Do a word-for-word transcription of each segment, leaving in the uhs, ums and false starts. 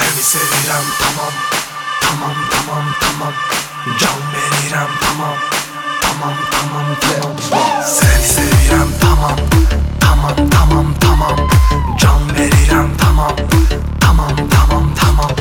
Seni sevirəm tamam, tamam, tamam, tamam. Can verirəm tamam, tamam, tamam, tamam. Seni sevirəm tamam, tamam, tamam, tamam. Can verirəm tamam, tamam, tamam, tamam.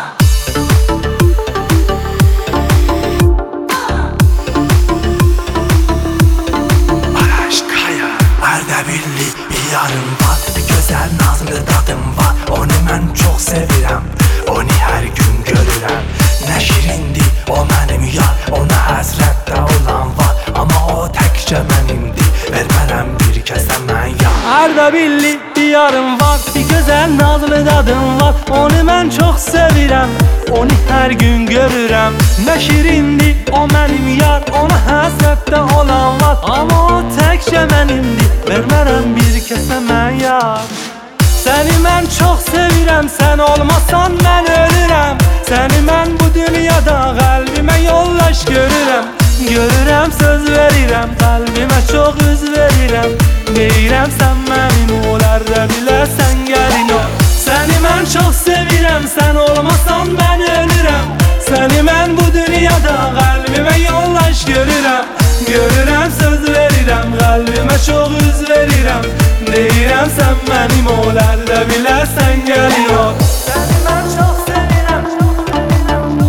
Aşkaya Erdebilli bir yarım var, bir güzel nazlı dadım var. Onu mən çox sevirəm, onu hər gün görürəm. Nə şirindi o mənim yar, ona həsrətdə olan var. Amma o təkcə mənimdir, vermərəm bir kəsə mən yar. Erdebilli bir yarım var, bir güzel nazlı dadım var. Onu mən çox sevirəm, onu hər gün görürəm. Nə şirindi o mənim yar, ona həsrətdə olan var. Amma o təkcə mənimdir, vermərəm bir kəsə mən yar. Səni mən çox sevirəm, sən olmasan mən ölürəm. Səni mən bu dünyada qəlbimə yollaş görürəm. Görürəm, söz verirəm, qəlbimə çox üz verirəm. Deyirəm sən mənim olarda bilərsən gəlin ol. Səni mən çox sevirəm, sən olmasan mən ölürəm. Səni mən bu dünyada qəlbimə yollaş görürəm. Görürəm, söz verirəm, qəlbimə çox üz verirəm. Deyirəm sən mənim olarda bilərsən gəlin ol. Səni mən çox sevirəm, çox sevirəm.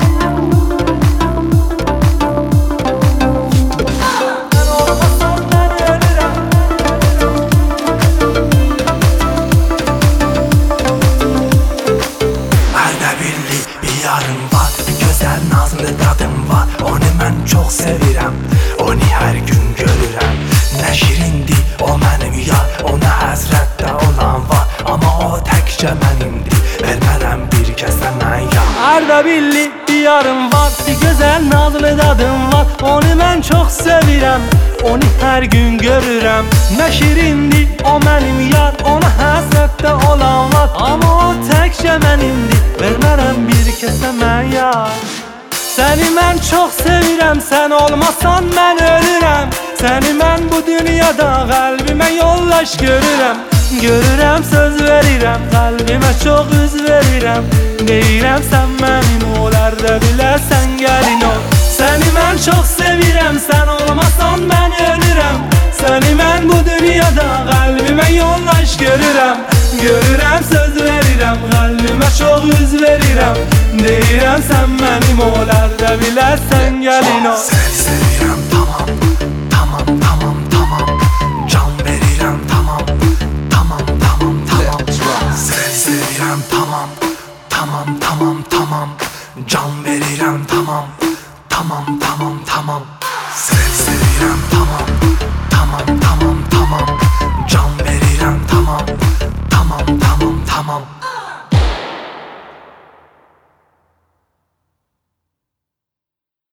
Sən olmasan mən ölürəm. Erdebilli bir yarım var, bir güzel nazlı dadım var. Onu mən çox sevirəm, onu hər gün görürəm. Nə şirindi o mənim yar, ona həsrətdə olan var. Amma o təkcə mənimdir, vermərəm bir kəsə mən yar. Erdebilli bir yarım var, bir güzel nazlı dadım var. Onu mən çox sevirəm, onu hər gün görürəm. Nə şirindi o mənim yar, ona həsrətdə olan var. Amma o təkcə mənimdir, vermərəm bir kəsə mən yar. Səni mən çox sevirəm, sən olmasan mən ölürəm. Səni mən bu dünyada qəlbimə yollaş görürəm. Görürəm, söz verirəm, qəlbimə çox üz verirəm. Deyirəm sən mənim olarda bilərsən gəlin ol. Səni mən çox sevirəm, sən olmasan mən ölürəm. Səni mən bu dünyada qəlbimə yollaş görürəm. Görürəm, söz verirəm, qəlbimə çox üz verirəm. Deyirəm sən mənim olarda bilərsən gəlin ol. Seni sevirəm tamam, tamam, tamam, tamam. Can verirəm tamam, tamam, tamam, tamam. Seni sevirəm tamam, tamam, tamam, tamam. Can verirəm tamam, tamam, tamam, tamam. Seni sevirəm tamam.